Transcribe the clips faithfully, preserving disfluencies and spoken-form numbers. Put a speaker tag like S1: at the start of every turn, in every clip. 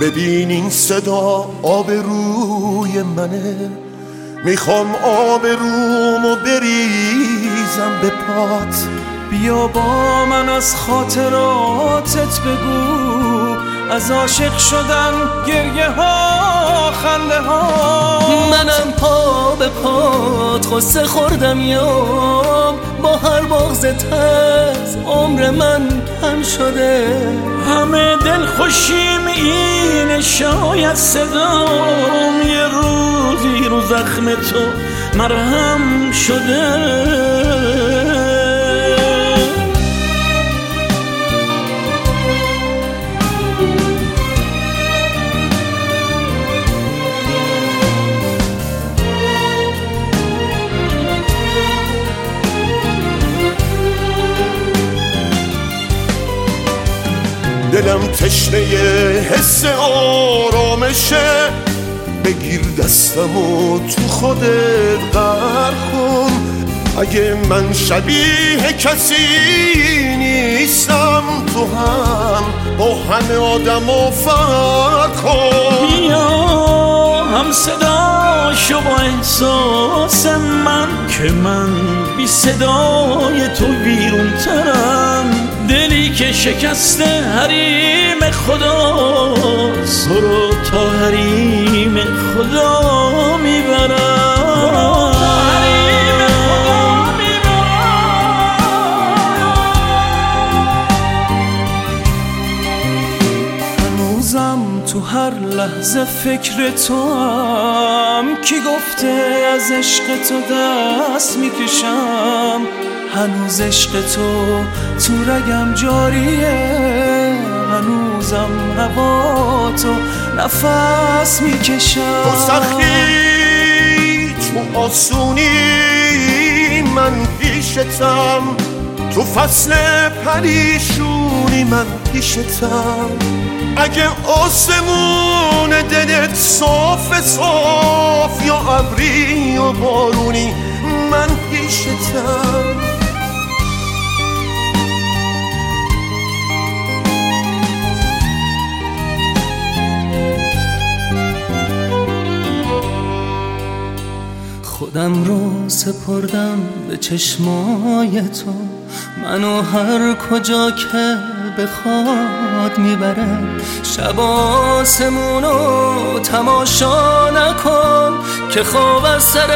S1: ببین این صدا آبروی منه، میخوام آبرومو بریزم به پات.
S2: بیا با من از خاطراتت بگو، از عاشق شدن، گریه ها، خنده ها.
S3: منم پا به پات غصه خوردم یام، با هر بغض تز عمر من کم شده.
S2: همه دل خوشیم اینه، شاید صدام یه روزی رو زخم تو مرهم شده.
S1: دلم تشنه حس آرامشه، بگیر دستمو تو خودت غرق کن. اگه من شبیه کسی نیستم، تو هم با همه آدمو فرق کن.
S2: بیا هم صدا شو با احساس من، که من بی صدای تو بیرون ترم. دلی که شکسته حریم خداست، برو تا حریم خدا میبرم. هنوزم تو هر لحظه فکر تو هم، کی گفته از عشق تو دست میکشم. هنوز عشق تو تو رگم جاریه، هنوزم هوا تو نفس میکشم.
S1: تو سختی تو آسونی من پیشتم، تو فصل پریشونی من پیشتم. اگه آسمون دلت صاف صاف، یا ابری یا بارونی من پیشتم.
S3: خودم رو سپردم به چشمای تو، منو هر کجا که بخواد میبره. شب آسمونو تماشا نکن، که خواب از سر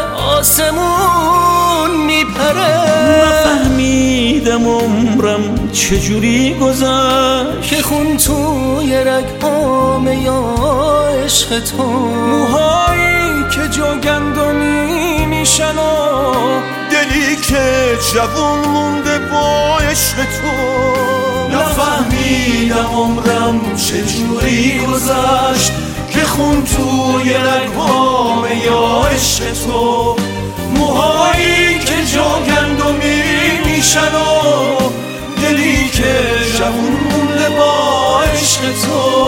S3: آسمون میپره.
S2: نفهمیدم عمرم چجوری گذشت،
S3: که خون توی رگ‌هام یا عشق تو.
S2: موهایی که جا گندمی میشن و
S1: دلی که جوون مونده با عشق تو.
S2: نفهمیدم عمرم چجوری گذشت، که خون توی رگ‌هام یا عشق تو. موهایی که جا گندمی میشن و دلی که جوون مونده با عشق تو.